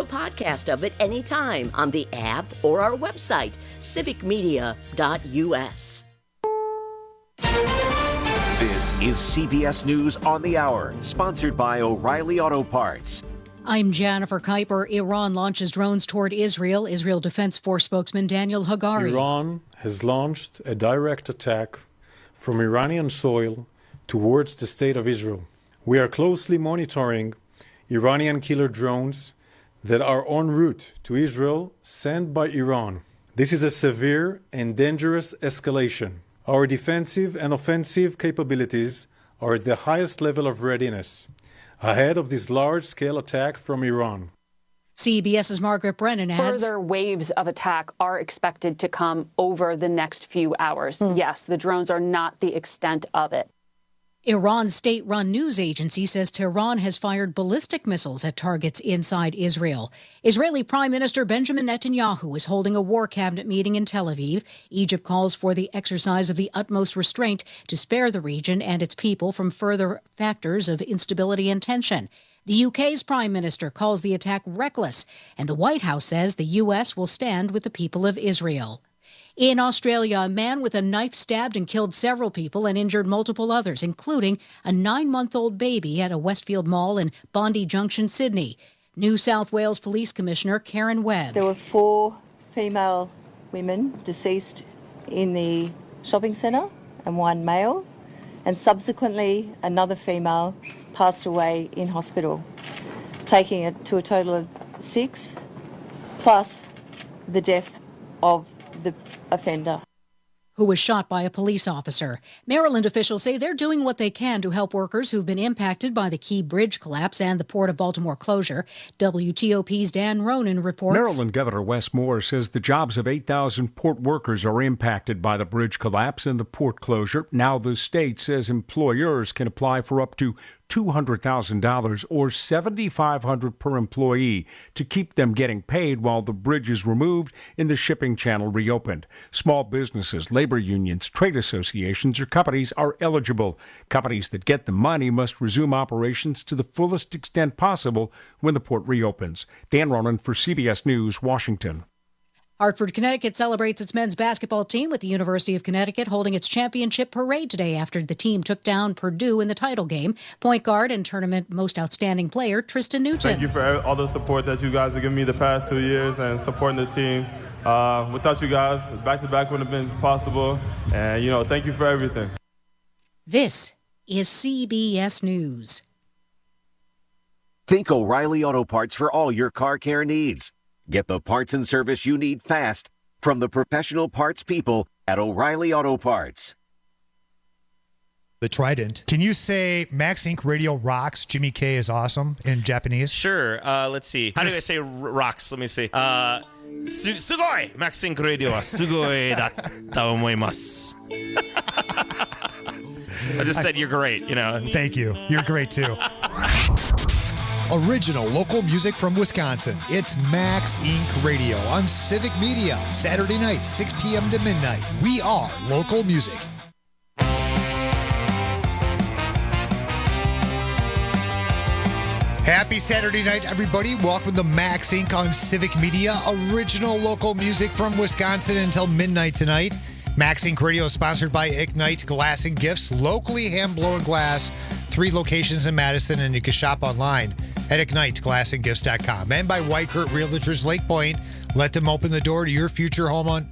a podcast of it anytime on the app or our website, civicmedia.us. This is CBS News on the Hour, sponsored by O'Reilly Auto Parts. I'm Jennifer Kuiper. Iran launches drones toward Israel. Israel Defense Force spokesman Daniel Hagari. Iran has launched a direct attack from Iranian soil towards the state of Israel. We are closely monitoring Iranian killer drones that are en route to Israel sent by Iran. This is a severe and dangerous escalation. Our defensive and offensive capabilities are at the highest level of readiness ahead of this large-scale attack from Iran. CBS's Margaret Brennan adds, further waves of attack are expected to come over the next few hours. Yes, the drones are not the extent of it. Iran's state-run news agency says Tehran has fired ballistic missiles at targets inside Israel. Israeli Prime Minister Benjamin Netanyahu is holding a war cabinet meeting in Tel Aviv. Egypt calls for the exercise of the utmost restraint to spare the region and its people from further factors of instability and tension. The UK's Prime Minister calls the attack reckless, and the White House says the US will stand with the people of Israel. In Australia, a man with a knife stabbed and killed several people and injured multiple others, including a 9-month-old baby at a Westfield Mall in Bondi Junction, Sydney. New South Wales Police Commissioner Karen Webb. There were 4 female women deceased in the shopping centre and 1 male, and subsequently another female passed away in hospital, taking it to a total of 6, plus the death of the offender, who was shot by a police officer. Maryland officials say they're doing what they can to help workers who've been impacted by the Key Bridge collapse and the Port of Baltimore closure. WTOP's Dan Ronan reports. Maryland Governor Wes Moore says the jobs of 8,000 port workers are impacted by the bridge collapse and the port closure. Now the state says employers can apply for up to $200,000 or $7,500 per employee to keep them getting paid while the bridge is removed and the shipping channel reopened. Small businesses, labor unions, trade associations, or companies are eligible. Companies that get the money must resume operations to the fullest extent possible when the port reopens. Dan Ronan for CBS News, Washington. Hartford, Connecticut celebrates its men's basketball team with the University of Connecticut holding its championship parade today after the team took down Purdue in the title game. Point guard and tournament most outstanding player Tristan Newton. Thank you for all the support that you guys have given me the past 2 years and supporting the team. Without you guys, back-to-back wouldn't have been possible. And, thank you for everything. This is CBS News. Think O'Reilly Auto Parts for all your car care needs. Get the parts and service you need fast from the professional parts people at O'Reilly Auto Parts. The Trident. Can you say Max Inc. Radio rocks, Jimmy K is awesome in Japanese? Sure. Let's see. How do I say rocks? Let me see. Sugoi! Max Inc. Radio wa sugoi datta omoimasu. I just said you're great, Thank you. You're great too. Original local music from Wisconsin. It's Max Inc. Radio on Civic Media. Saturday night, 6 p.m. to midnight. We are local music. Happy Saturday night, everybody. Welcome to Max Inc. on Civic Media. Original local music from Wisconsin until midnight tonight. Max Inc. Radio is sponsored by Ignite Glass and Gifts. Locally hand-blown glass. 3 locations in Madison, and you can shop online at IgniteGlassandGifts.com. And by Whitecurt Realtors Lake Point. Let them open the door to your future home.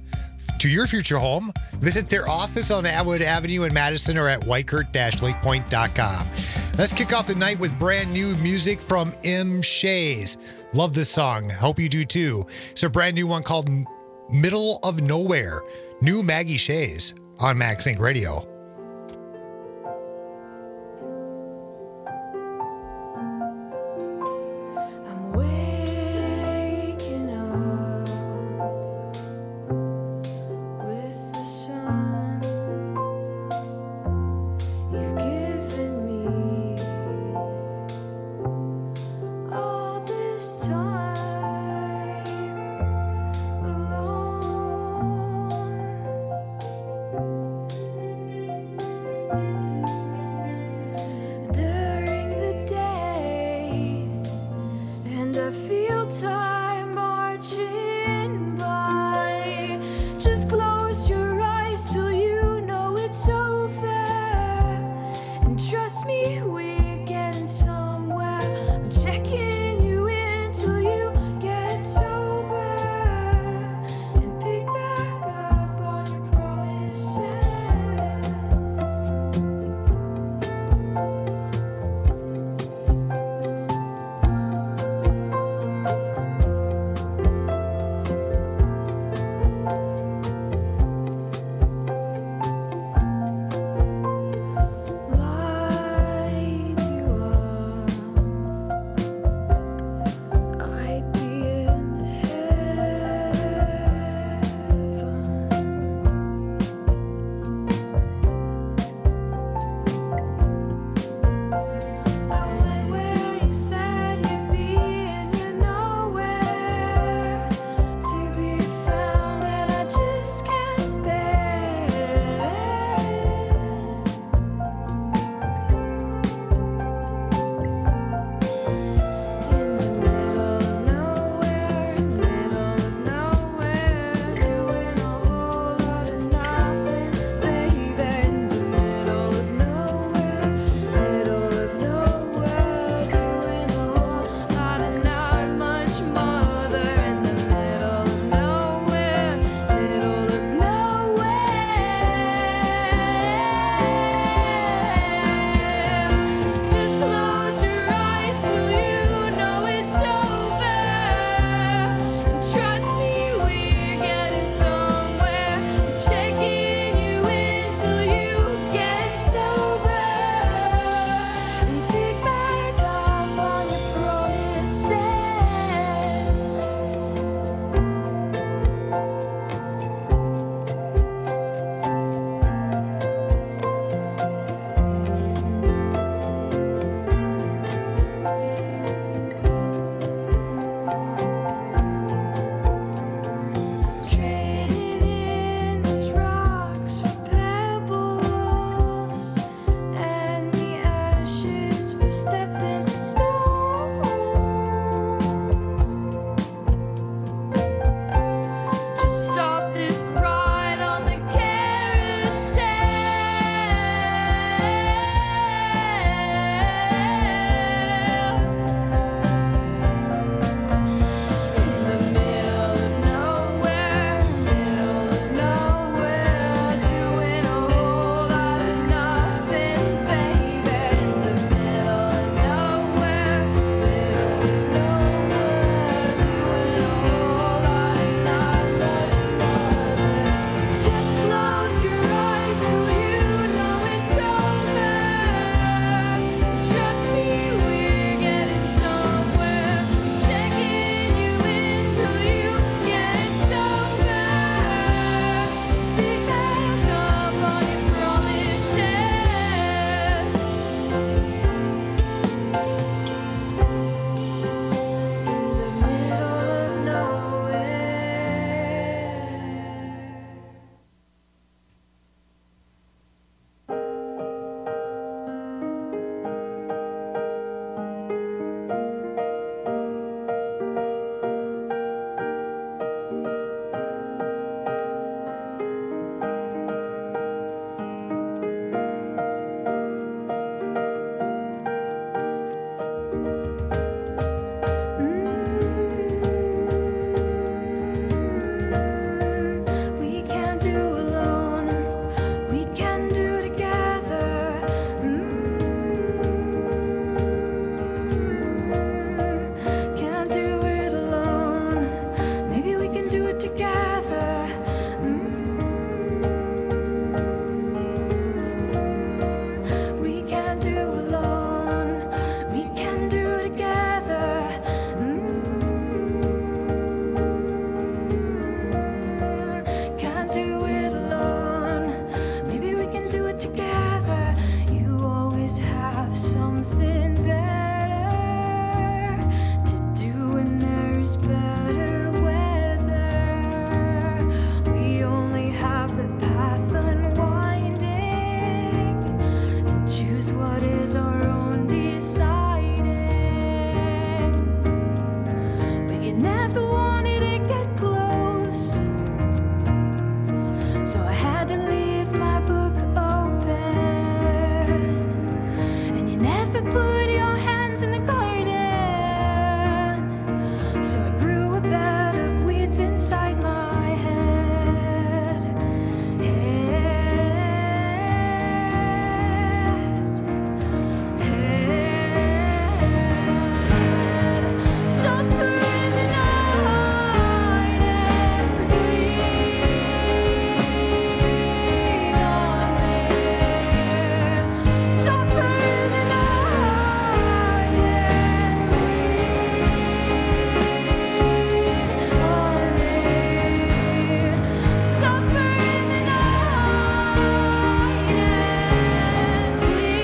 Visit their office on Atwood Avenue in Madison or at whitecurt-lakepoint.com. Let's kick off the night with brand new music from M. Shays. Love this song. Hope you do too. It's a brand new one called Middle of Nowhere. New Maggie Shays on Max Inc. Radio. better weather. We only have the path unwinding and choose what is our own deciding. But you never wanted to get close, so I had to leave my book open. And you never put your hands in the garden, so I grew a bed of weeds inside my head. Suffer in the night and bleed on me. Suffer in the night and bleed on me. Suffer in the night and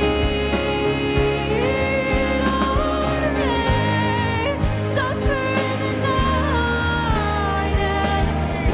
bleed on me. Suffer in the night and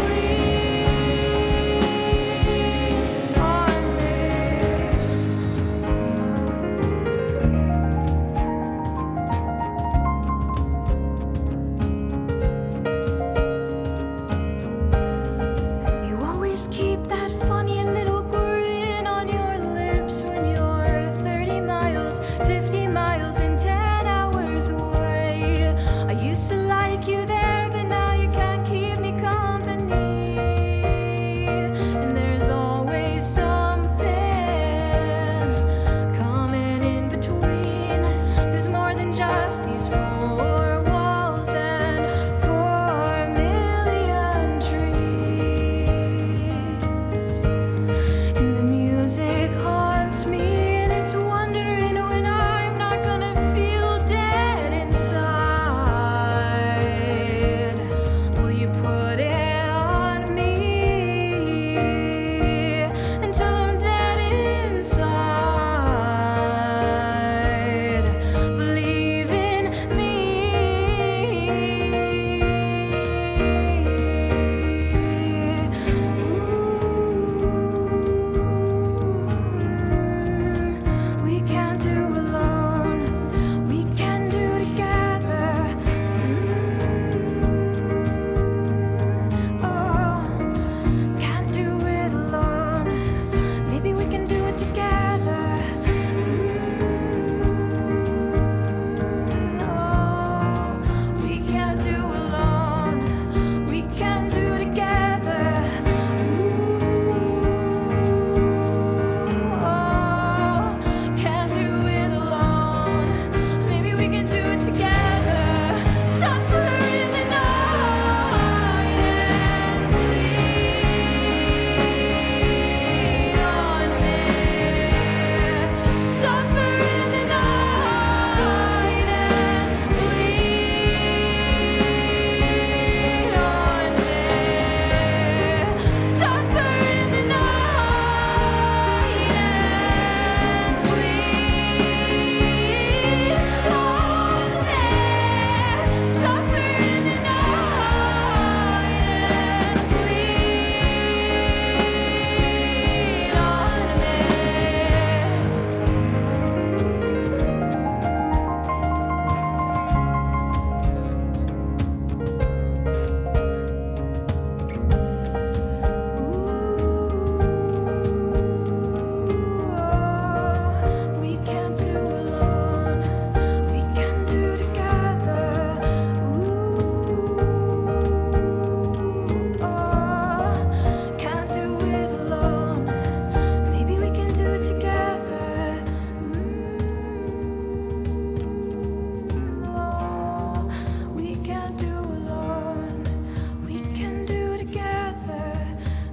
you always keep that funny little grin on your lips when you're 30 miles, 50 miles, and 10 hours away. I used to like you there, but now you can't keep me company. And there's always something coming in between. There's more than just these four walls and 4 million trees. And the music haunts me, and it's wondering when I'm not gonna feel dead inside. Will you put it on me until I'm dead inside? Believe in me. We can't do alone. We can do together. Oh, can't do it alone. Maybe we can do it together. Oh, we can't do alone. We can do together. Oh, can't do it alone. Maybe we can do it together. Suffer in the night and bleed on me. Suffer in the night and bleed on me. Suffer in the night and bleed on me. Suffer in the night and bleed on me. We can't do alone. We can do together. Can't do it alone. Maybe we can do it together. We can't do alone. We can do together.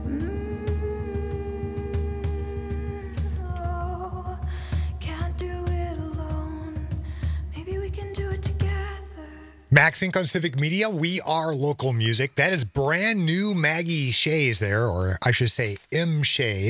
Can't do it alone. Maybe we can do it together. Max Inc. on Civic Media, we are local music. That is brand new Maggie Shays there, or I should say M. Shays.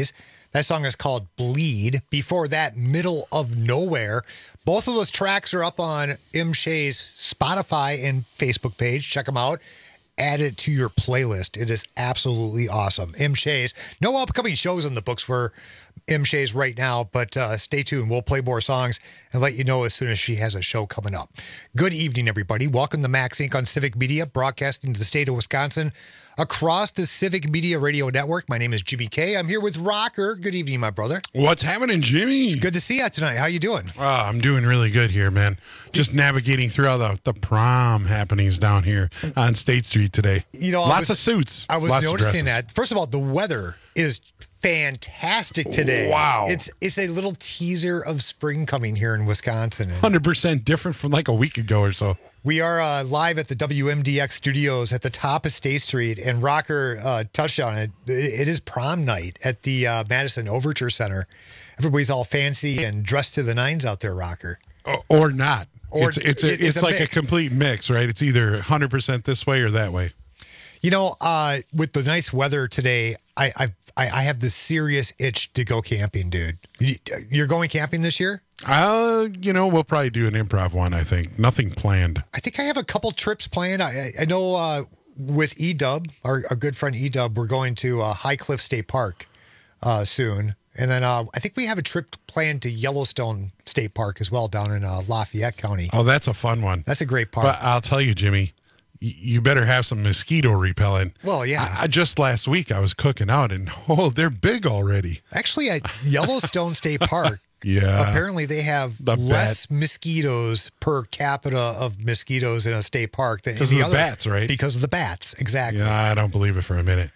That song is called Bleed. Before that, Middle of Nowhere. Both of those tracks are up on M. Shea's Spotify and Facebook page. Check them out. Add it to your playlist. It is absolutely awesome. M. Shea's. No upcoming shows in the books for M. Shea's right now, but stay tuned. We'll play more songs and let you know as soon as she has a show coming up. Good evening, everybody. Welcome to Max Inc. on Civic Media, broadcasting to the state of Wisconsin across the Civic Media Radio Network. My name is Jimmy K. I'm here with Rocker. Good evening, my brother. What's happening, Jimmy? It's good to see you tonight. How you doing? I'm doing really good here, man. Just navigating through all the prom happenings down here on State Street today. You know, lots of suits. I was lots noticing that. First of all, the weather is fantastic today. Wow. It's a little teaser of spring coming here in Wisconsin. 100% different from like a week ago or so. We are live at the WMDX studios at the top of State Street, and Rocker touched on it. It is prom night at the Madison Overture Center. Everybody's all fancy and dressed to the nines out there, Rocker. Or not. Or it's like mix. a complete mix, right? It's either 100% this way or that way. You know, with the nice weather today, I have this serious itch to go camping, dude. You're going camping this year? We'll probably do an improv one, I think. Nothing planned. I think I have a couple trips planned. I know with E-Dub, our good friend E-Dub, we're going to High Cliff State Park soon. And then I think we have a trip planned to Yellowstone State Park as well down in Lafayette County. Oh, that's a fun one. That's a great park. But I'll tell you, Jimmy, you better have some mosquito repellent. Well, yeah. Just last week I was cooking out, and they're big already. Actually, at Yellowstone State Park, yeah, apparently they have less mosquitoes per capita of mosquitoes in a state park than because of the bats, right? Because of the bats, exactly. Yeah, I don't believe it for a minute.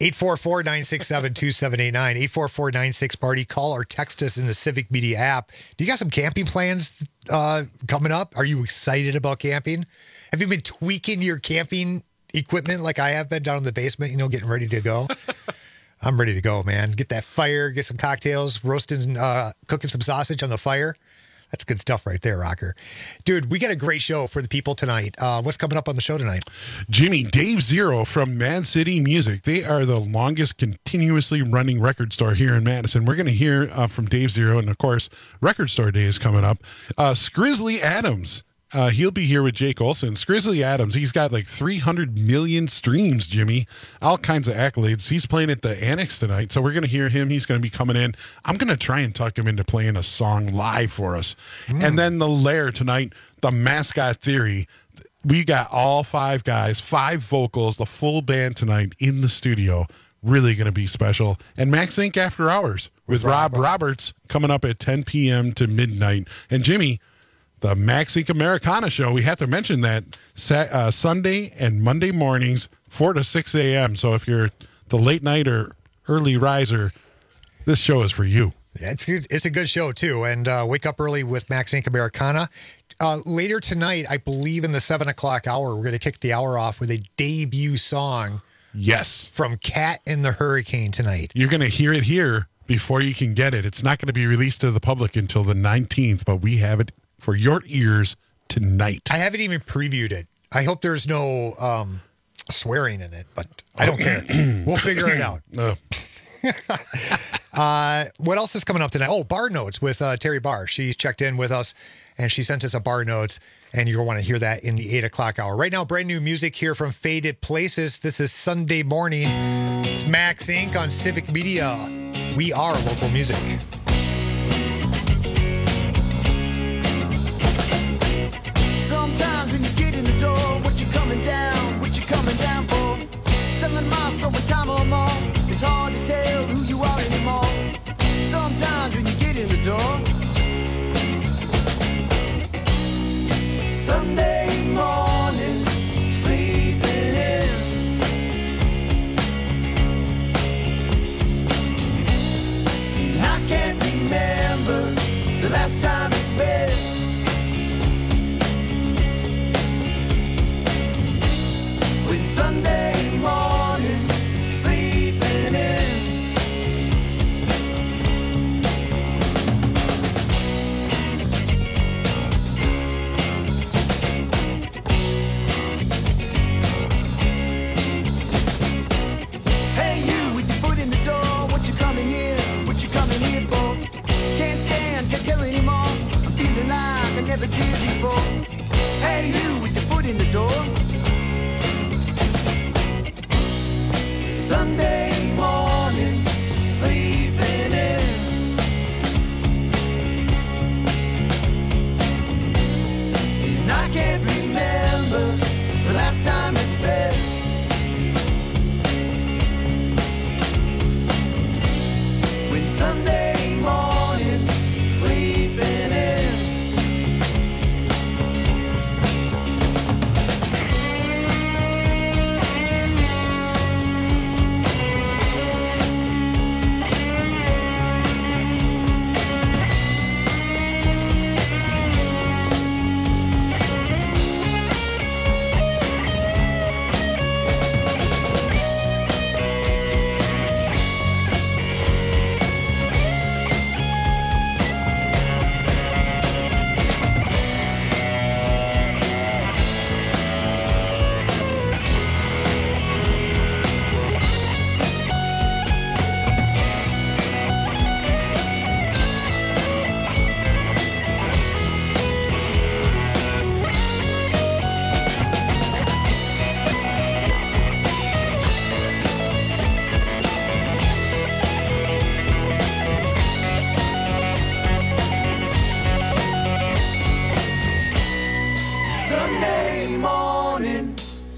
844-967-2789, 844-96-PARTY. Call or text us in the Civic Media app. Do you got some camping plans coming up? Are you excited about camping? Have you been tweaking your camping equipment like I have been down in the basement, getting ready to go? I'm ready to go, man. Get that fire, get some cocktails, roasting, cooking some sausage on the fire. That's good stuff right there, Rocker. Dude, we got a great show for the people tonight. What's coming up on the show tonight? Jimmy, Dave Zero from Mad City Music. They are the longest continuously running record store here in Madison. We're going to hear from Dave Zero, and of course, Record Store Day is coming up. Scrizzly Adams. He'll be here with Jake Olson. Scrizzly Adams, he's got like 300 million streams, Jimmy. All kinds of accolades. He's playing at the Annex tonight, so we're going to hear him. He's going to be coming in. I'm going to try and tuck him into playing a song live for us. And then the Lair tonight, the Mascot Theory. We got all 5 guys, 5 vocals, the full band tonight in the studio. Really going to be special. And Max Inc. After Hours with Rob Roberts coming up at 10 p.m. to midnight. And Jimmy, the Max Inc. Americana show, we have to mention that Sunday and Monday mornings, 4 to 6 a.m. So if you're the late night or early riser, this show is for you. Yeah, it's a good show, too. And wake up early with Max Inc. Americana. Later tonight, I believe in the 7 o'clock hour, we're going to kick the hour off with a debut song. Yes. From Cat and the Hurricane tonight. You're going to hear it here before you can get it. It's not going to be released to the public until the 19th, but we have it for your ears tonight. I haven't even previewed it. I hope there's no swearing in it, but I don't care. We'll figure it out. What else is coming up tonight? Oh, Bar Notes with Terry Barr. She's checked in with us, and she sent us a Bar Notes, and you're going to want to hear that in the 8 o'clock hour. Right now, brand new music here from Faded Places. This is Sunday morning. It's Max Inc. on Civic Media. We are local music. Sometimes when you get in the door, what you coming down for? 7 miles, so time or more, it's hard to tell who you are anymore. Sometimes when you get in the door, Sunday morning, sleeping in. I can't remember the last time it's been. Sunday morning, sleeping in. Hey, you with your foot in the door, what you coming here? What you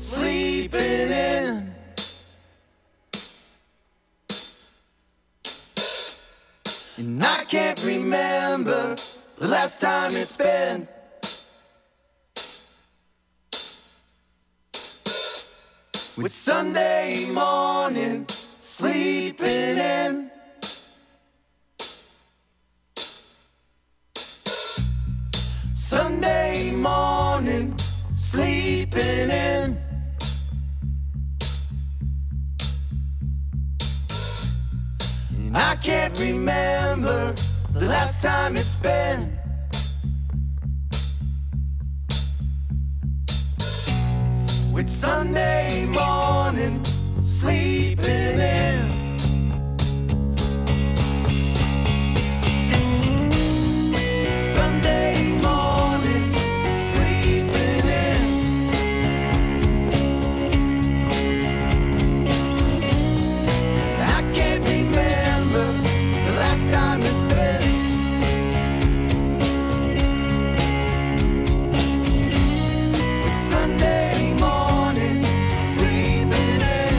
sleeping in. And I can't remember the last time it's been. With Sunday morning sleeping in. Sunday morning sleeping in. And I can't remember the last time it's been. With Sunday morning sleeping in. Sunday morning sleeping in. I can't remember the last time it's been. With Sunday morning sleeping in.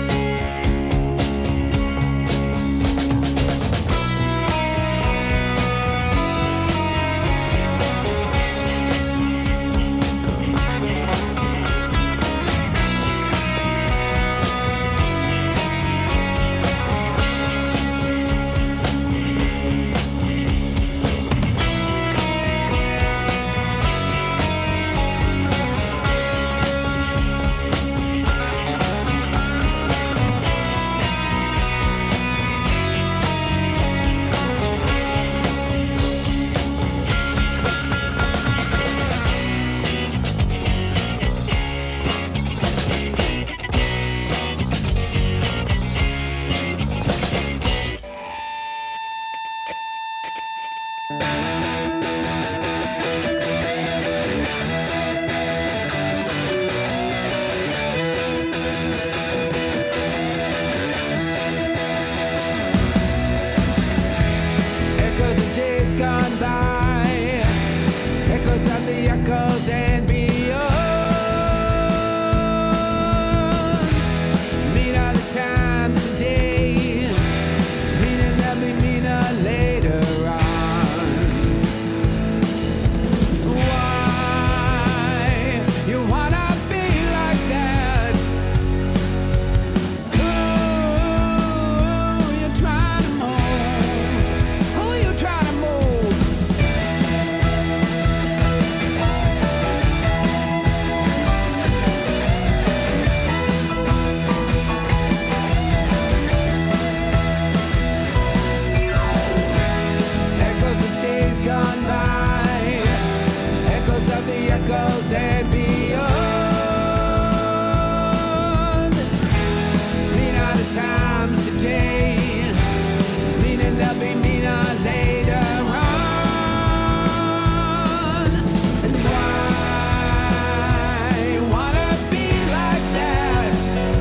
Echoes of days gone by, echoes of the echoes and beyond. Mean all the time today, meaning that we meaner later on. Why you wanna be like that? Who you trying to move? Who you trying to move? Echoes of days gone by, echoes of the echoes and beyond. Mean all the times today, meaning they'll be meaner later on. And why wanna be like that?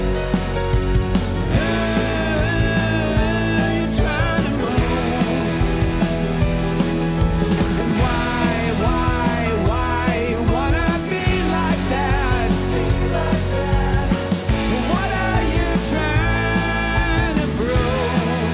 Who you trying to move? And why wanna be like that? What are you trying to prove?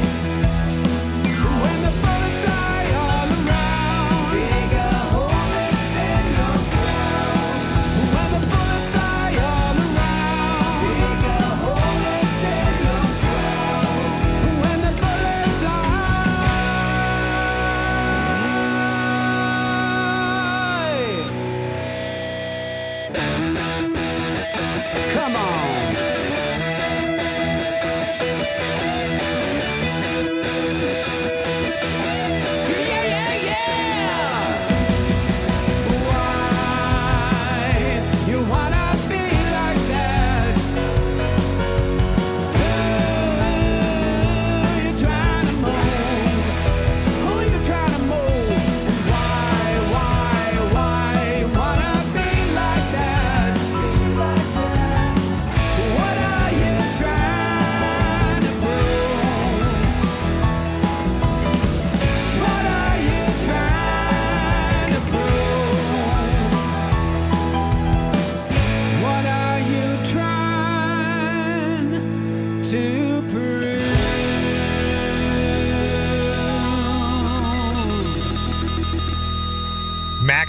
When the bullets fly all around, dig a hole and set your ground. When the bullets fly all around, dig a hole and set your ground. When the bullets fly, come on. Why you wanna be like that? Who you trying to move? Who you trying to move? Why wanna be like that? Who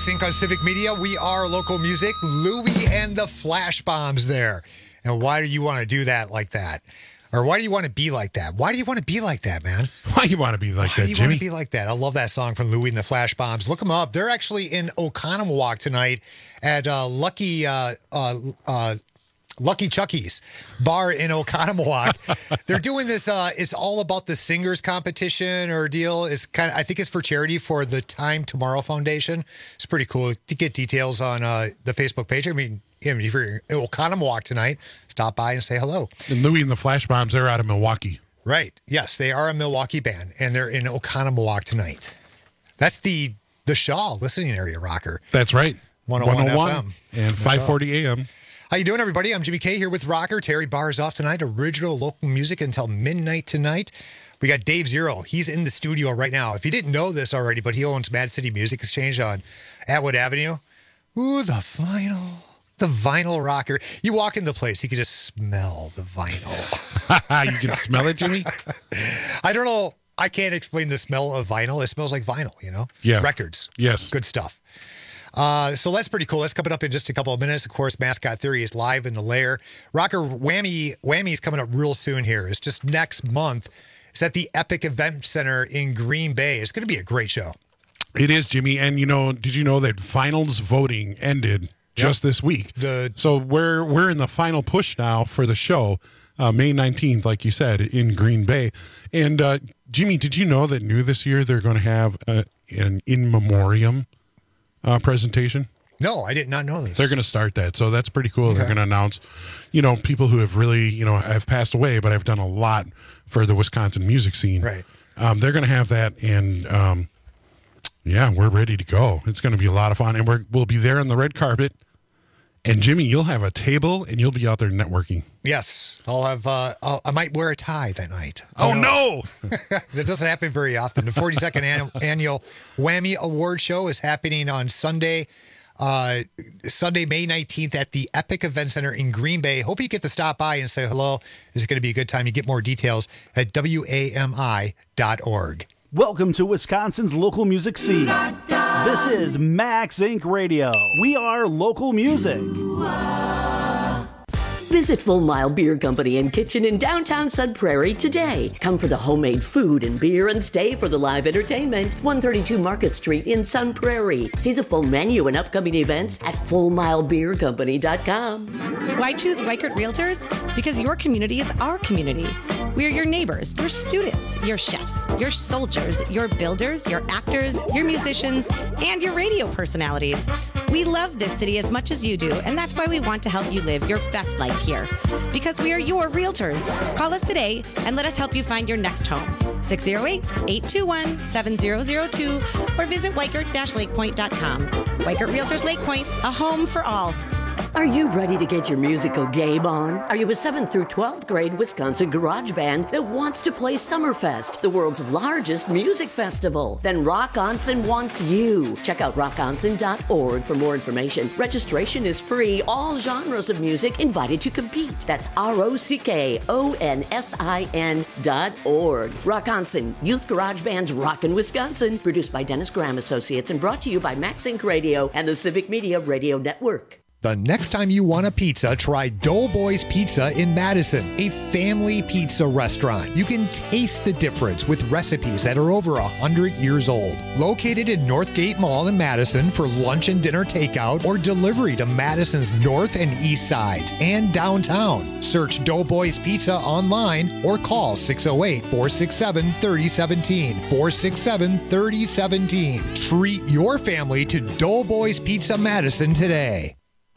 Max Inc. on Civic Media. We are local music. Louie and the Flash Bombs there. And why do you want to do that like that? Or why do you want to be like that? Why do you want to be like that, man? Why do you want to be like Why that, do you Jimmy? want to be like that? I love that song from Louie and the Flash Bombs. Look them up. They're actually in Oconomowoc tonight at Lucky Chucky's bar in Oconomowoc. They're doing this. It's all about the singers competition or deal. It's I think it's for charity for the Time Tomorrow Foundation. It's pretty cool to get details on the Facebook page. I mean, if you're in Oconomowoc tonight, stop by and say hello. And Louie and the Flash Bombs, they're out of Milwaukee. Right. Yes, they are a Milwaukee band, and they're in Oconomowoc tonight. That's the Shaw listening area rocker. That's right. 101 FM. And 540 AM. How you doing, everybody? I'm Jimmy K here with Rocker. Terry Barr is off tonight. Original local music until midnight tonight. We got Dave Zero. He's in the studio right now. If you didn't know this already, but he owns Mad City Music Exchange on Atwood Avenue. Ooh, the vinyl rocker. You walk in the place, you can just smell the vinyl. You can smell it, Jimmy? I don't know. I can't explain the smell of vinyl. It smells like vinyl, you know? Yeah. Records. Yes. Good stuff. So that's pretty cool. That's coming up in just a couple of minutes. Of course, Mascot Theory is live in the lair. Rocker Whammy's coming up real soon here. It's just next month. It's at the Epic Event Center in Green Bay. It's going to be a great show. It is, Jimmy. And, did you know that finals voting ended just this week? So we're in the final push now for the show, May 19th, like you said, in Green Bay. And, Jimmy, did you know that new this year they're going to have an in memoriam presentation? No, I did not know this. They're going to start that. So that's pretty cool. Okay. They're going to announce, people who have really, have passed away, but have done a lot for the Wisconsin music scene. Right. They're going to have that. And, we're ready to go. It's going to be a lot of fun. And we'll be there on the red carpet. And Jimmy, you'll have a table and you'll be out there networking. Yes. I'll have, I might wear a tie that night. Oh, no. That doesn't happen very often. The 42nd annual Whammy Award Show is happening on Sunday, May 19th at the Epic Event Center in Green Bay. Hope you get to stop by and say hello. It's going to be a good time. You get more details at WAMI.org. Welcome to Wisconsin's local music scene. This is Max Inc. Radio. We are local music. Visit Full Mile Beer Company and Kitchen in downtown Sun Prairie today. Come for the homemade food and beer and stay for the live entertainment. 132 Market Street in Sun Prairie. See the full menu and upcoming events at FullMileBeerCompany.com. Why choose Weichert Realtors? Because your community is our community. We are your neighbors, your students, your chefs, your soldiers, your builders, your actors, your musicians, and your radio personalities. We love this city as much as you do, and that's why we want to help you live your best life here. Because we are your realtors. Call us today and let us help you find your next home. 608-821-7002 or visit Weichert-lakepoint.com. Weichert Realtors Lake Point, a home for all. Are you ready to get your musical game on? Are you a 7th through 12th grade Wisconsin garage band that wants to play Summerfest, the world's largest music festival? Then Rock Onsen wants you. Check out rockonsen.org for more information. Registration is free. All genres of music invited to compete. That's ROCKONSIN.org. Rock Onsen, Youth Garage Band's Rockin' Wisconsin. Produced by Dennis Graham Associates and brought to you by Max Inc. Radio and the Civic Media Radio Network. The next time you want a pizza, try Doughboys Pizza in Madison, a family pizza restaurant. You can taste the difference with recipes that are over 100 years old. Located in Northgate Mall in Madison for lunch and dinner takeout or delivery to Madison's north and east sides and downtown. Search Doughboys Pizza online or call 608-467-3017. 467-3017. Treat your family to Doughboys Pizza Madison today.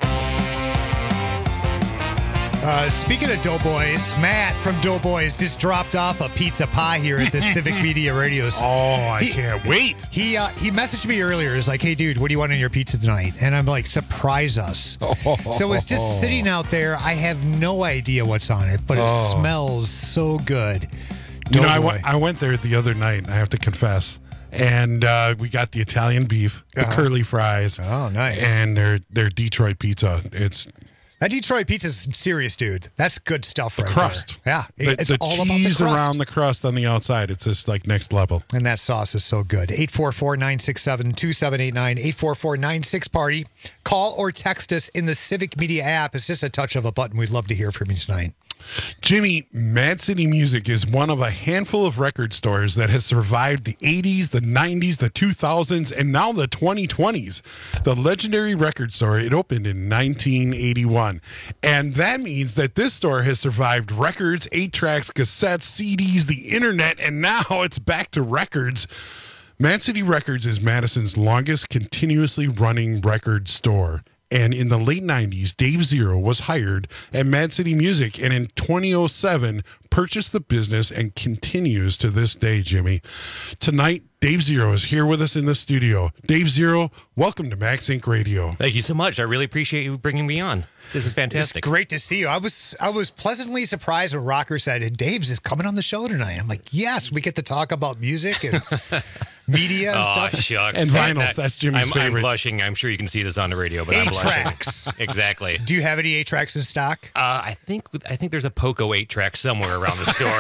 Speaking of Doughboys, Matt from Doughboys just dropped off a pizza pie here at the Civic Media Radio. I can't wait. He messaged me earlier. He's like, hey, dude, what do you want on your pizza tonight? And I'm like, surprise us. So it's just sitting out there. I have no idea what's on it, but it smells so good. I went there the other night, I have to confess. And we got the Italian beef, the curly fries. Oh, nice. And their Detroit pizza. That Detroit pizza's serious, dude. That's good stuff right crust. there. Yeah. It's the all about the cheese crust. around the crust on the outside. It's just like next level. And that sauce is so good. 844-967-2789, 844-96-PARTY. Call or text us in the Civic Media app. It's just a touch of a button. We'd love to hear from you tonight. Jimmy, Mad City Music is one of a handful of record stores that has survived the 80s, the 90s, the 2000s, and now the 2020s. The legendary record store, it opened in 1981. And that means that this store has survived records, 8-tracks, cassettes, CDs, the internet, and now it's back to records. Mad City Records is Madison's longest continuously running record store. And in the late 90s, Dave Zero was hired at Mad City Music, and in 2007 purchased the business and continues to this day, Jimmy. Tonight, Dave Zero is here with us in the studio. Dave Zero, welcome to Max Inc. Radio. Thank you so much. I really appreciate you bringing me on. This is fantastic. It's great to see you. I was pleasantly surprised when Rocker said, Dave's is coming on the show tonight. I'm like, yes, we get to talk about music and media and stuff. Shucks. And vinyl. That's Jimmy's favorite. I'm blushing. I'm sure you can see this on the radio, but I'm blushing. 8-tracks. Exactly. Do you have any 8-tracks in stock? I think there's a Poco 8-track somewhere around the store.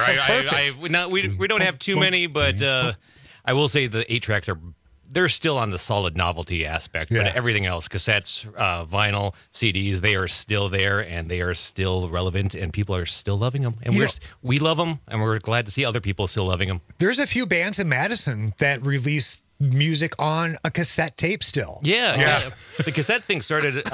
We don't have too many, but I will say the 8-tracks they're still on the solid novelty aspect, but everything else, cassettes, vinyl, CDs, they are still there and they are still relevant and people are still loving them. And we love them and we're glad to see other people still loving them. There's a few bands in Madison that release music on a cassette tape still. Yeah. The cassette thing started,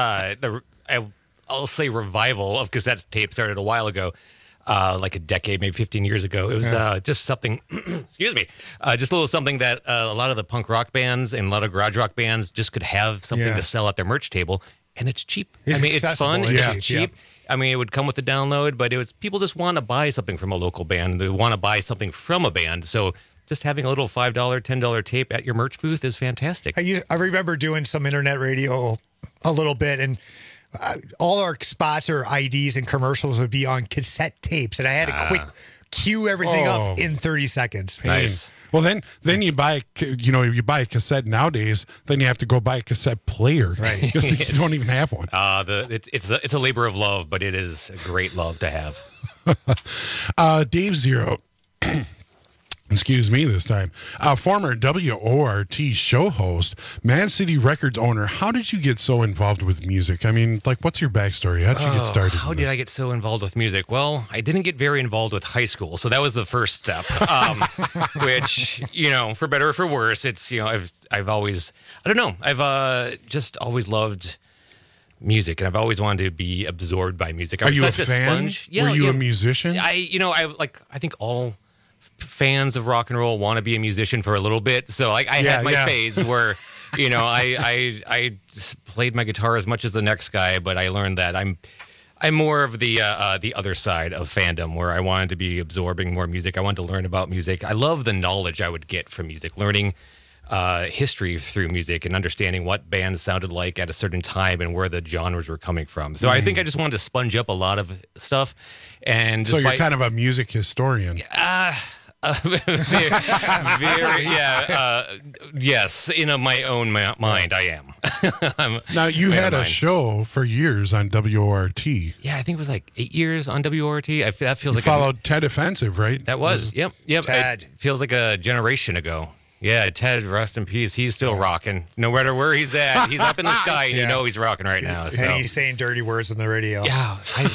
I'll say revival of cassette tape started a while ago. Like a decade, maybe 15 years ago. It was just something, excuse me, just a little something that a lot of the punk rock bands and a lot of garage rock bands just could have something to sell at their merch table. And it's cheap. It's fun. It's cheap. I mean, it would come with the download, but it was people just want to buy something from a local band. They want to buy something from a band. So just having a little $5, $10 tape at your merch booth is fantastic. I remember doing some internet radio a little bit, and all our spots or IDs and commercials would be on cassette tapes, and I had to quick cue everything up in 30 seconds. Nice. Well, then you buy a cassette nowadays. Then you have to go buy a cassette player, right? Because you don't even have one. It's a labor of love, but it is a great love to have. Dave Zero. Excuse me this time. Former WORT show host, Mad City Records owner. How did you get so involved with music? I mean, like, what's your backstory? How did you get started? How did I get so involved with music? Well, I didn't get very involved with high school, so that was the first step. Which, for better or for worse, it's I've always, I don't know, I've just always loved music, and I've always wanted to be absorbed by music. Are you a fan? Sponge. Yeah, Were you a musician? I think all fans of rock and roll want to be a musician for a little bit. So I had my phase where, I just played my guitar as much as the next guy, but I learned that I'm more of the other side of fandom, where I wanted to be absorbing more music. I wanted to learn about music. I love the knowledge I would get from music, learning history through music and understanding what bands sounded like at a certain time and where the genres were coming from. So I think I just wanted to sponge up a lot of stuff. And so you're kind of a music historian. Yes, in my own mind, I am. Now, you had a show for years on WORT. Yeah, I think it was like 8 years on WORT. That feels like followed Ted Offensive, right? That was. Yep. Ted. It feels like a generation ago. Yeah, Ted, rest in peace. He's still rocking. No matter where he's at, he's up in the sky, and you know he's rocking right now. So. And he's saying dirty words on the radio. Yeah,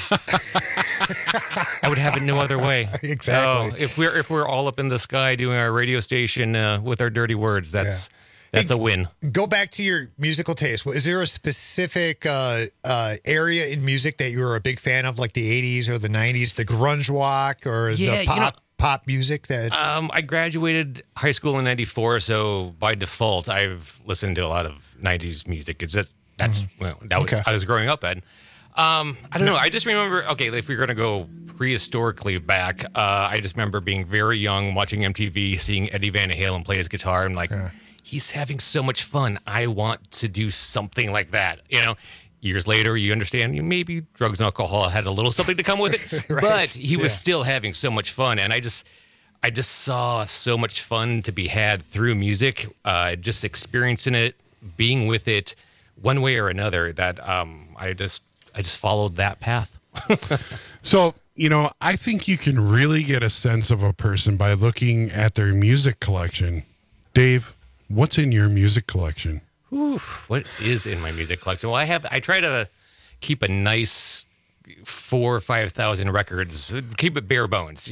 I would have it no other way. Exactly. So if we're all up in the sky doing our radio station with our dirty words, that's a win. Go back to your musical taste. Is there a specific area in music that you were a big fan of, like the 80s or the 90s, the grunge rock or the pop music that I graduated high school in '94, so by default I've listened to a lot of '90s music. I was growing up at. I don't know. I just remember. Okay, if we're gonna go prehistorically back, I just remember being very young, watching MTV, seeing Eddie Van Halen play his guitar, and like, he's having so much fun. I want to do something like that. Years later, you understand maybe drugs and alcohol had a little something to come with it, Right. but he was still having so much fun. And I just saw so much fun to be had through music, just experiencing it, being with it one way or another, that I just followed that path. So, I think you can really get a sense of a person by looking at their music collection. Dave, what's in your music collection? Ooh, what is in my music collection? Well, I try to keep a nice 4,000 or 5,000 records. Keep it bare bones,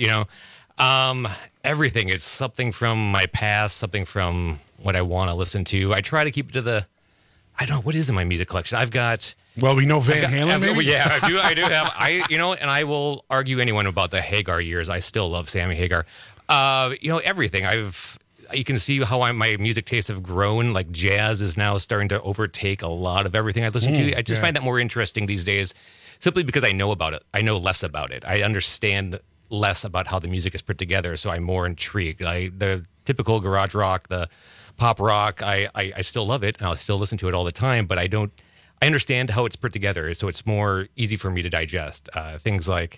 everything. It's something from my past, something from what I want to listen to. I try to keep it to I don't know, what is in my music collection? I've got... Well, we know Van Halen, maybe? Yeah, I do have... and I will argue anyone about the Hagar years. I still love Sammy Hagar. Everything. You can see how my music tastes have grown. Like jazz is now starting to overtake a lot of everything I listen to. I just find that more interesting these days, simply because I know about it. I know less about it. I understand less about how the music is put together, so I'm more intrigued. The typical garage rock, the pop rock, I still love it, and I'll still listen to it all the time, but I understand how it's put together, so it's more easy for me to digest. Things like,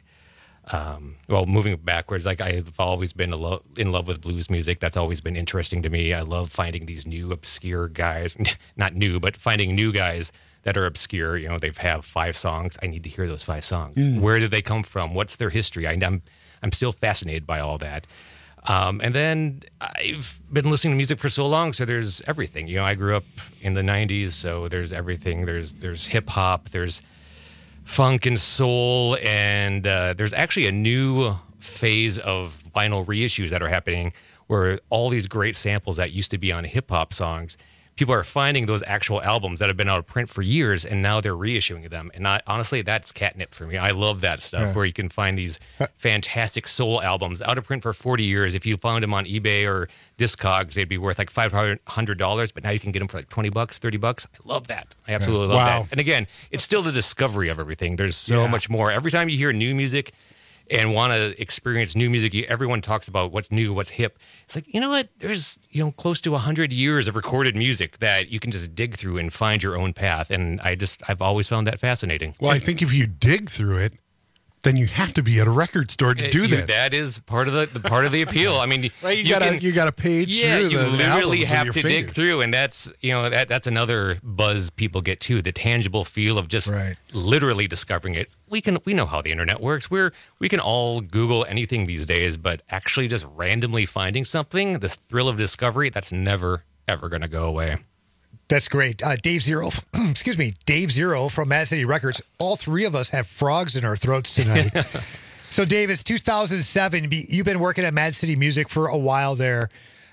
moving backwards, like I've always been in love with blues music. That's always been interesting to me. I love finding these new obscure guys, not new, but finding new guys that are obscure. They have 5 songs. I need to hear those 5 songs. Where did they come from? What's their history? I'm still fascinated by all that. And then I've been listening to music for so long, so there's everything. I grew up in the 90s, so there's everything. There's hip hop, there's funk and soul, and there's actually a new phase of vinyl reissues that are happening where all these great samples that used to be on hip hop songs, people are finding those actual albums that have been out of print for years, and now they're reissuing them. And honestly, that's catnip for me. I love that stuff, where you can find these fantastic soul albums out of print for 40 years. If you found them on eBay or Discogs, they'd be worth like $500, but now you can get them for like $20, $30. I love that. I absolutely love that. And again, it's still the discovery of everything. There's so much more. Every time you hear new music and want to experience new music, everyone talks about what's new, what's hip. It's like, you know what? There's, close to 100 years of recorded music that you can just dig through and find your own path. And I've always found that fascinating. Well, I think if you dig through it, then you have to be at a record store to do that. That is part of the appeal. I mean, right? You got to page through the you literally albums have with to your dig fingers. through, and that's another buzz people get too. The tangible feel of just literally discovering it. We know how the internet works. We can all Google anything these days, but actually just randomly finding something, this thrill of discovery, that's never ever going to go away. That's great. Dave Zero, Dave Zero from Mad City Records. All 3 of us have frogs in our throats tonight. So, Dave, it's 2007. You've been working at Mad City Music for a while there.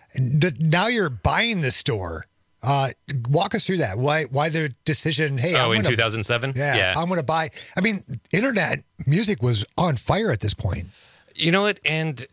Now you're buying the store. Walk us through that. Why the decision? Hey, in 2007? Yeah, I'm going to buy. I mean, internet music was on fire at this point. You know what? And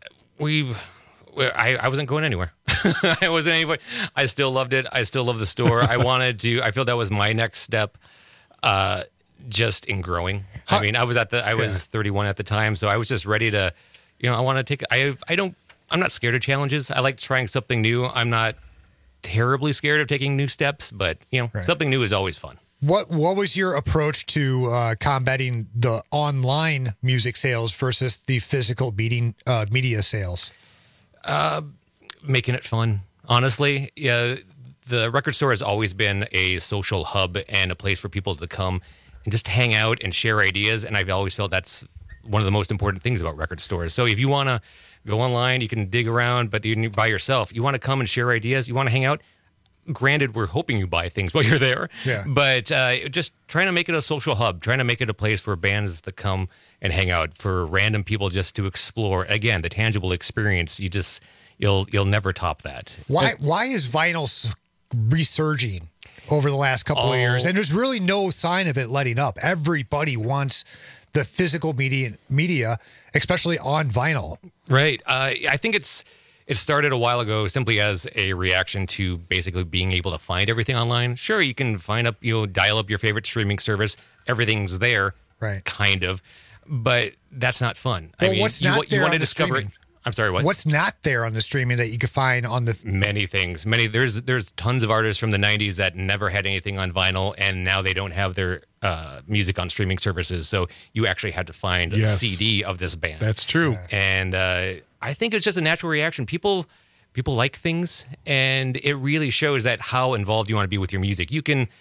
I wasn't going anywhere. I wasn't anywhere. I still loved it. I still love the store. I feel that was my next step, just in growing. I mean, I was 31 at the time, so I was just ready to, I want to take, I'm not scared of challenges. I like trying something new. I'm not terribly scared of taking new steps, but something new is always fun. What was your approach to combating the online music sales versus the physical media sales? Making it fun. Honestly, the record store has always been a social hub and a place for people to come and just hang out and share ideas. And I've always felt that's one of the most important things about record stores. So if you want to go online, you can dig around, but you're by yourself. You want to come and share ideas. You want to hang out. Granted, we're hoping you buy things while you're there, but just trying to make it a social hub, trying to make it a place for bands that come and hang out, for random people just to explore. Again, the tangible experience, you'll never top that. Why is vinyl resurging over the last couple of years? And there's really no sign of it letting up. Everybody wants the physical media, especially on vinyl. Right. I think it started a while ago simply as a reaction to basically being able to find everything online. Sure, you can dial up your favorite streaming service. Everything's there, right? Kind of. But that's not fun. Well, what's not there on the discover streaming? I'm sorry, what? What's not there on the streaming that you could find on the... Many things. There's tons of artists from the 90s that never had anything on vinyl, and now they don't have their music on streaming services. So you actually had to find a CD of this band. That's true. And I think it's just a natural reaction. People like things, and it really shows that how involved you want to be with your music. You can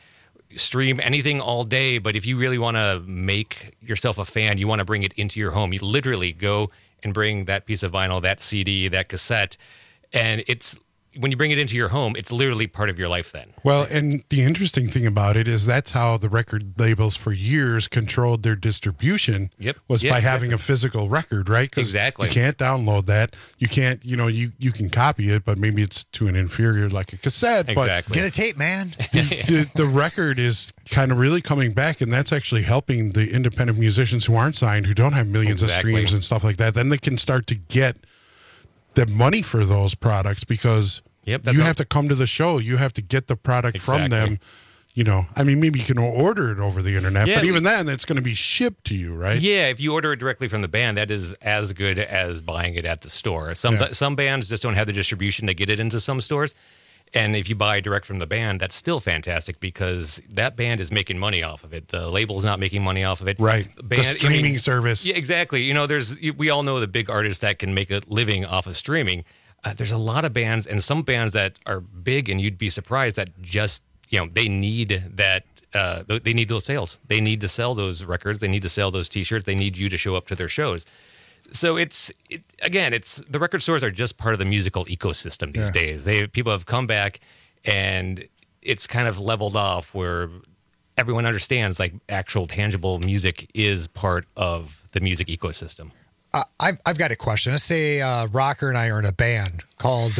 stream anything all day, but if you really want to make yourself a fan, you want to bring it into your home. You literally go and bring that piece of vinyl, that CD, that cassette, and when you bring it into your home, it's literally part of your life then. Well, and the interesting thing about it is that's how the record labels for years controlled their distribution. Was by having a physical record, right? 'Cause Exactly. You can't download that. You can't, you can copy it, but maybe it's to an inferior, like a cassette. Exactly. Get a tape, man. The record is kind of really coming back, and that's actually helping the independent musicians who aren't signed, who don't have millions of streams and stuff like that. Then they can start to get the money for those products because you have to come to the show. You have to get the product from them. I mean, maybe you can order it over the internet, but even then, it's going to be shipped to you, right? Yeah, if you order it directly from the band, that is as good as buying it at the store. Some bands just don't have the distribution to get it into some stores. And if you buy direct from the band, that's still fantastic because that band is making money off of it. The label's not making money off of it. Right. The streaming service. Yeah, exactly. We all know the big artists that can make a living off of streaming. There's a lot of bands and some bands that are big, and you'd be surprised that just, they need that. They need those sales. They need to sell those records. They need to sell those T-shirts. They need you to show up to their shows. So the record stores are just part of the musical ecosystem these days. People have come back, and it's kind of leveled off where everyone understands like actual tangible music is part of the music ecosystem. I've got a question. Let's say Rocker and I are in a band called.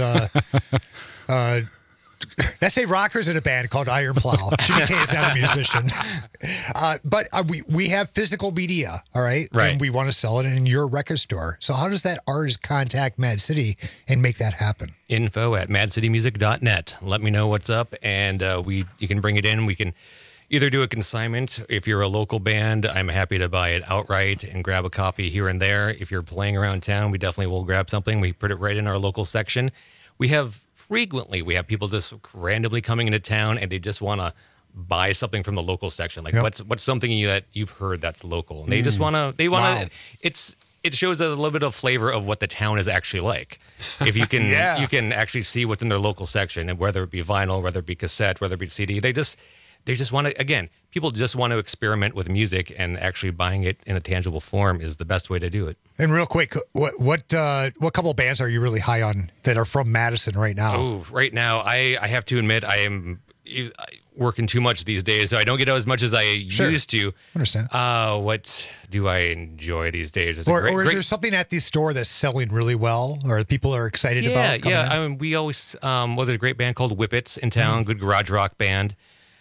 Let's say Rocker's in a band called Iron Plow. Jimmy K is not a musician. But we have physical media, all right? Right. And we want to sell it in your record store. So how does that artist contact Mad City and make that happen? info@madcitymusic.net. Let me know what's up, and you can bring it in. We can either do a consignment. If you're a local band, I'm happy to buy it outright and grab a copy here and there. If you're playing around town, we definitely will grab something. We put it right in our local section. We have people just randomly coming into town, and they just want to buy something from the local section. Like what's something that you've heard that's local, and they just want to. Wow. It shows a little bit of flavor of what the town is actually like. If you can, you can actually see what's in their local section, and whether it be vinyl, whether it be cassette, whether it be CD, they just want to. Again, people just want to experiment with music, and actually buying it in a tangible form is the best way to do it. And real quick, what couple of bands are you really high on that are from Madison right now? Oh, right now, I have to admit I am working too much these days, so I don't get out as much as I used to. Understand. What do I enjoy these days? Is there something at the store that's selling really well, or people are excited about? Yeah. I mean, we always there's a great band called Whippets in town, good garage rock band.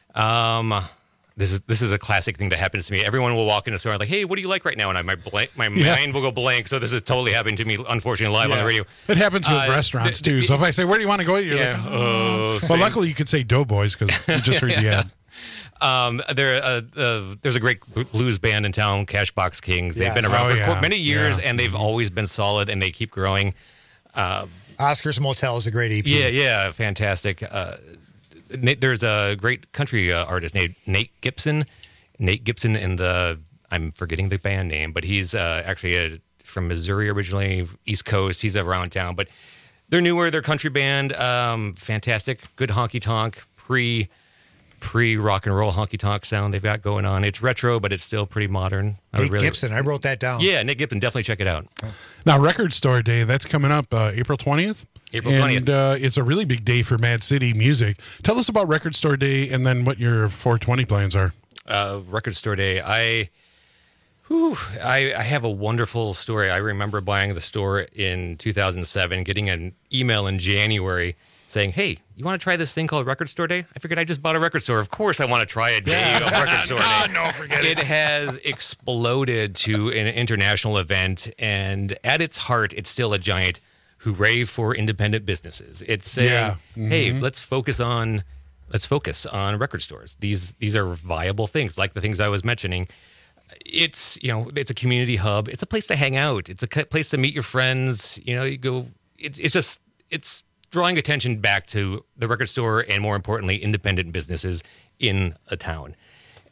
This is a classic thing that happens to me. Everyone will walk in the store and like, hey, what do you like right now? And my mind will go blank. So this is totally happening to me, unfortunately, live on the radio. It happens with restaurants too. So if I say, where do you want to go? You're like, well, luckily you could say Doughboys because you just heard the ad. There's a great blues band in town, Cashbox Kings. They've been around for many years, and they've always been solid, and they keep growing. Oscar's Motel is a great EP. Yeah, fantastic. There's a great country artist named Nate Gibson. I'm forgetting the band name, but he's actually from Missouri originally, East Coast. He's around town, but they're newer. They're country band. Fantastic, good honky tonk, pre rock and roll honky tonk sound they've got going on. It's retro, but it's still pretty modern. Nate Gibson, I wrote that down. Yeah, Nick Gibson, definitely check it out. Now, Record Store Day, that's coming up April 20th. April 20th. And it's a really big day for Mad City Music. Tell us about Record Store Day and then what your 420 plans are. Record Store Day. I have a wonderful story. I remember buying the store in 2007, getting an email in January saying, hey, you want to try this thing called Record Store Day? I figured I just bought a record store. Of course I want to try a day of Record Store Day. No, forget it. It has exploded to an international event, and at its heart, it's still a giant hooray for independent businesses. It's saying, hey, let's focus on record stores. These are viable things, like the things I was mentioning. It's a community hub. It's a place to hang out. It's a place to meet your friends. You go. It's drawing attention back to the record store and, more importantly, independent businesses in a town.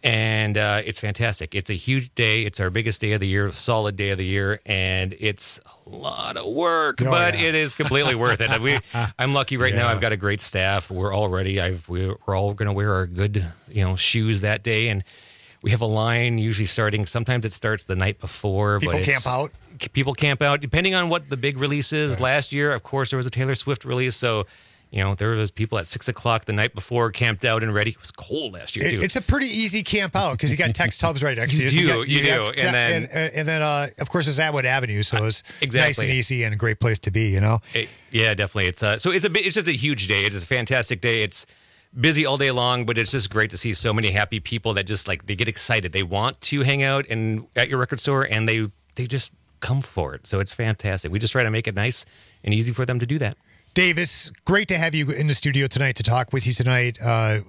And it's fantastic. It's a huge day. It's our biggest day of the year, solid day of the year, and it's a lot of work, but it is completely worth it. I'm lucky right now. I've got a great staff. We're all ready. We're all going to wear our good, shoes that day, and we have a line usually starting. Sometimes it starts the night before. People camp out. People camp out depending on what the big release is. Right. Last year, of course, there was a Taylor Swift release, so. There was people at 6:00 the night before camped out and ready. It was cold last year too. It's a pretty easy camp out because you got Tex Tubbs right next to you. You do. And then of course it's Atwood Avenue, so it's nice and easy and a great place to be. Yeah, definitely. It's it's just a huge day. It's a fantastic day. It's busy all day long, but it's just great to see so many happy people that just they get excited. They want to hang out and at your record store, and they just come for it. So it's fantastic. We just try to make it nice and easy for them to do that. Dave, it's great to have you in the studio tonight to talk with you tonight.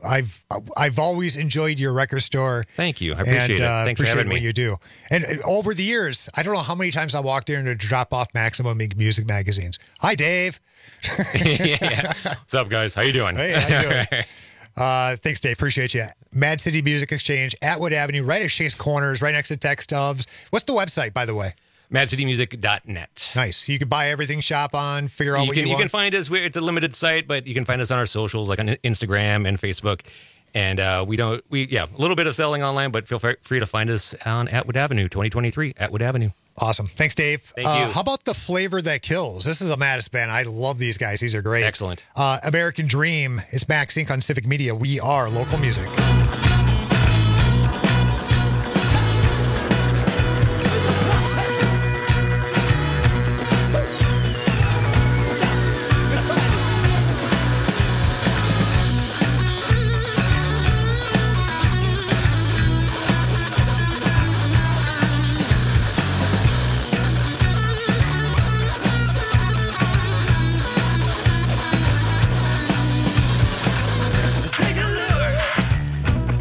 I've always enjoyed your record store. Thank you. I appreciate it. Thanks for having me. What you do. And over the years, I don't know how many times I walked there to drop off Maximum Music magazines. Hi, Dave. Yeah. What's up, guys? How you doing? Hey, how you doing? Thanks, Dave. Appreciate you. Mad City Music Exchange, Atwood Avenue, right at Chase Corners, right next to Tex Tubbs. What's the website, by the way? MadCityMusic.net. Nice. You can buy everything, shop on, figure out what you want. You can find us. It's a limited site, but you can find us on our socials, like on Instagram and Facebook. And a little bit of selling online, but feel free to find us on Atwood Avenue, 2023, Atwood Avenue. Awesome. Thanks, Dave. Thank you. How about The Flavor That Kills? This is a Mattis band. I love these guys. These are great. Excellent. American Dream. It's Max Inc. on Civic Media. We are local music. Take a look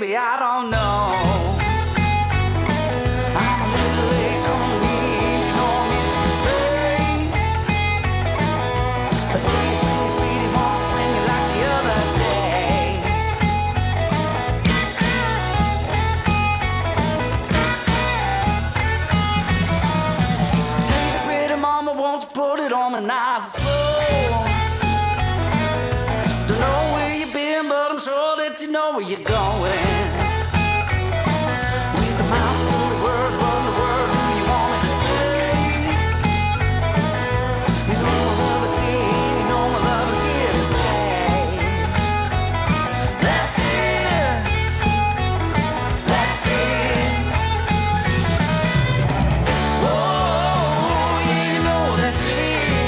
baby, I don't know. I'm a little late coming in, you know me to play. But sweetie, sweetie, sweetie, won't you swing it like the other day? Hey, pretty mama, won't you put it on me nice and slow? Don't know where you've been, but I'm sure that you know where you're going. With a mouth full of words, what in the world do you want me to say? You know my love is here, and you know my love is here to stay. That's it. That's it. Oh, yeah, you know that's it.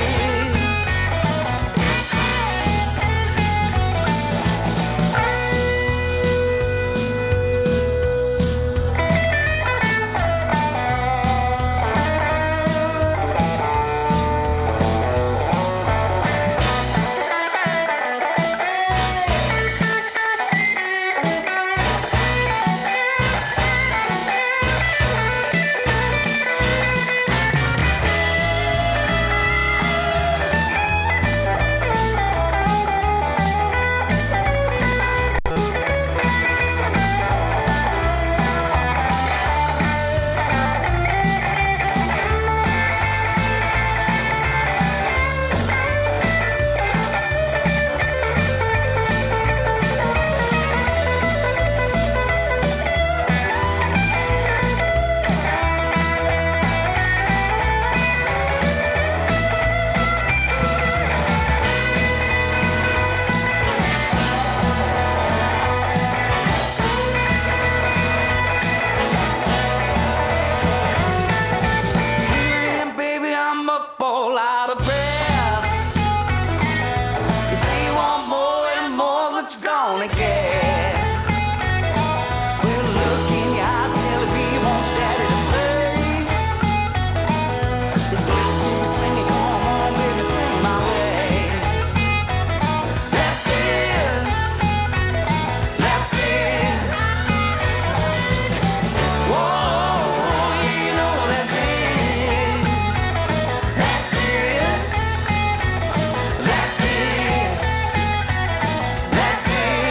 And baby, I'm up all out of breath. You say you want more and more's what you're gonna get. Well, look in your eyes, telling me you want your daddy to play. It's got to be swinging, come on, baby, swing my way. That's it. That's it. Whoa, yeah, you know that's it. That's it. That's it. That's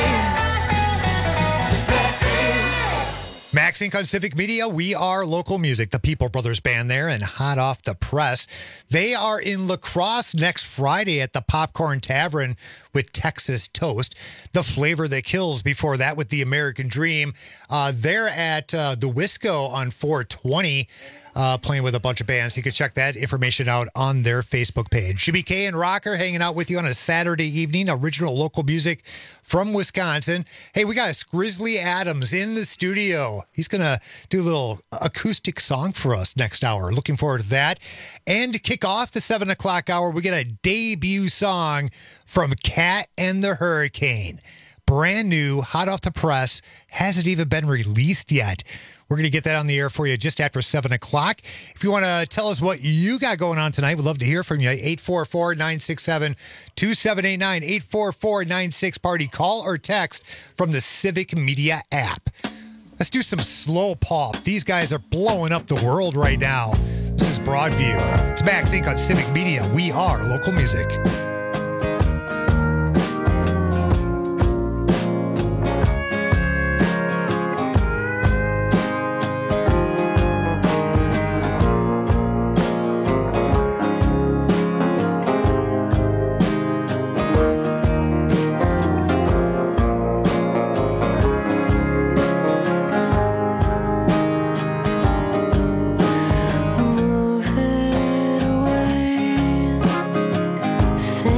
it. That's it. Max Inc. on Civic Media. We are local music. The People Brothers Band there and hot off the press. They are in La Crosse next Friday at the Popcorn Tavern with Texas Toast. The Flavor That Kills before that with The American Dream. They're at the Wisco on 420. Playing with a bunch of bands. You can check that information out on their Facebook page. Jimmy K and Rocker hanging out with you on a Saturday evening. Original local music from Wisconsin. Hey, we got Grizzly Adams in the studio. He's going to do a little acoustic song for us next hour. Looking forward to that. And to kick off the 7 o'clock hour, we get a debut song from Cat and the Hurricane. Brand new, hot off the press. Hasn't even been released yet. We're going to get that on the air for you just after 7 o'clock. If you want to tell us what you got going on tonight, we'd love to hear from you. 844-967-2789, 844-96-PARTY. Call or text from the Civic Media app. Let's do some slow pop. These guys are blowing up the world right now. This is Broadview. It's Max Inc. on Civic Media. We are local music. Move it away.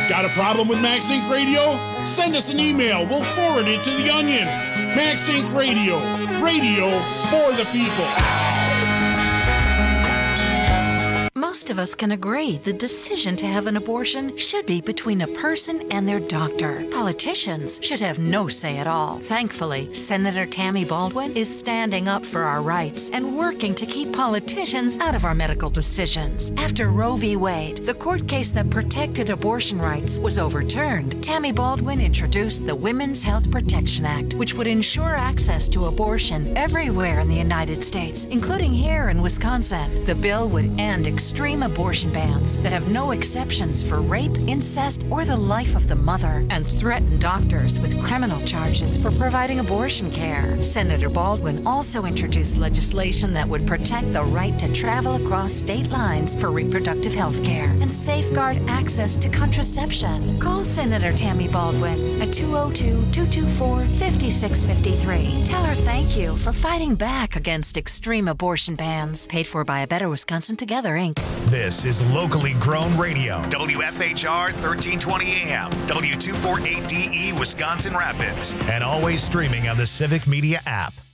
Got a problem with MaxInc Radio? Send us an email. We'll forward it to the Onion. MaxInc Radio. Radio for the people. Most of us can agree the decision to have an abortion should be between a person and their doctor. Politicians should have no say at all. Thankfully, Senator Tammy Baldwin is standing up for our rights and working to keep politicians out of our medical decisions. After Roe v. Wade, the court case that protected abortion rights, was overturned, Tammy Baldwin introduced the Women's Health Protection Act, which would ensure access to abortion everywhere in the United States, including here in Wisconsin. The bill would end extreme abortion bans that have no exceptions for rape, incest, or the life of the mother, and threaten doctors with criminal charges for providing abortion care. Senator Baldwin also introduced legislation that would protect the right to travel across state lines for reproductive health care and safeguard access to contraception. Call Senator Tammy Baldwin at 202-224-5653. Tell her thank you for fighting back against extreme abortion bans. Paid for by A Better Wisconsin Together, Inc. This is locally grown radio. WFHR 1320 AM, W248DE Wisconsin Rapids, and always streaming on the Civic Media app.